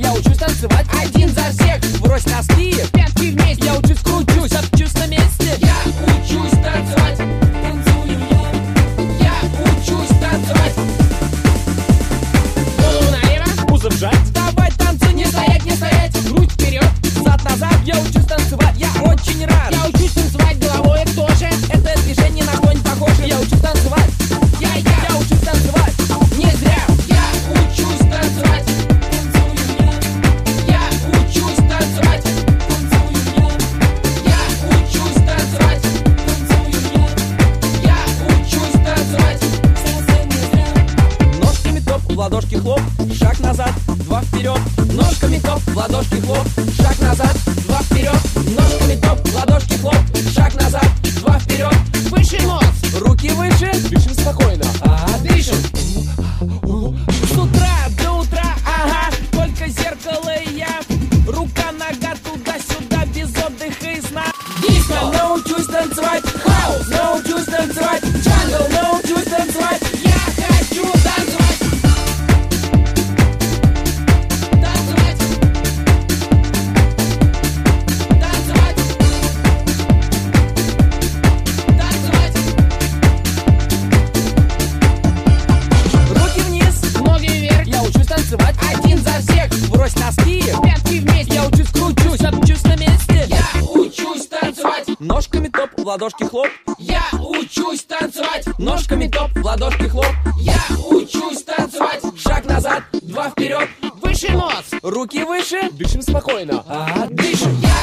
Я учусь танцевать один за всех. Брось носки, пятки вместе. Я учусь, кручусь, топчусь на месте. Я учусь танцевать, танцую я. Я учусь танцевать. Голову налево, пузо вжать. Давай танцы, не стоять, не стоять. Грудь вперед, зад назад. Я учусь танцевать, я очень рад. Я учусь танцевать головой тоже. Это движение на что не похоже. Я учусь танцевать. Я учусь танцевать. Не зря. Я учусь танцевать, танцую я. Я учусь танцевать, танцую я. Я учусь танцевать, танцую я. Я учусь танцевать, совсем не зря. Ножками топ, в ладошки хлоп. Шаг назад, два вперед. Ножками топ, в ладошки хлоп. Шаг назад, два вперед. Ножками топ, в ладошки хлоп. Шаг назад, два вперед. Выше нос, руки выше. Дышим спокойно, дышим. С утра до утра, ага. Только зеркало и я. Рука, нога туда-сюда, без отдыха и сна. Диско, научусь танцевать. Хаус, научусь танцевать. Джангл, научусь танцевать. Я хочу танцевать, танцевать, танцевать, танцевать. Руки вниз, ноги вверх. Я учусь танцевать один за всех. Брось носки, пятки вместе. Я учусь, кручусь, топчусь на месте. Я учусь танцевать, Ножками топ, в ладошки хлоп. я учусь танцевать, Ножками топ, в ладошки хлоп. я учусь танцевать. Шаг назад, два вперед. Выше нос, руки выше. Дышим спокойно, дышим. Я